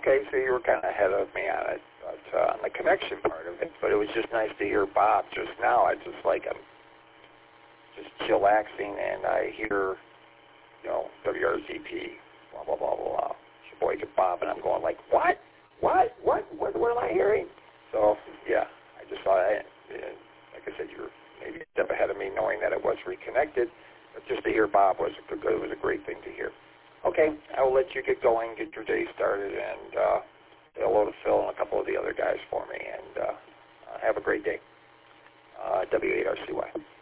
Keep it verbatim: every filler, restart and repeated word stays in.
okay, so you were kind of ahead of me on it, but uh, on the connection part of it. But it was just nice to hear Bob just now. I just like I'm just chillaxing, and I hear, you know, W R Z P, blah blah blah blah blah. It's your boy Bob, and I'm going like, what, what, what, what, what am I hearing? So yeah, I just thought, I, like I said, you were maybe a step ahead of me, knowing that it was reconnected. But just to hear Bob was a, it was a great thing to hear. Okay, I will let you get going, get your day started, and uh, say hello to Phil and a couple of the other guys for me, and uh, uh, have a great day. Uh, W eight R C Y.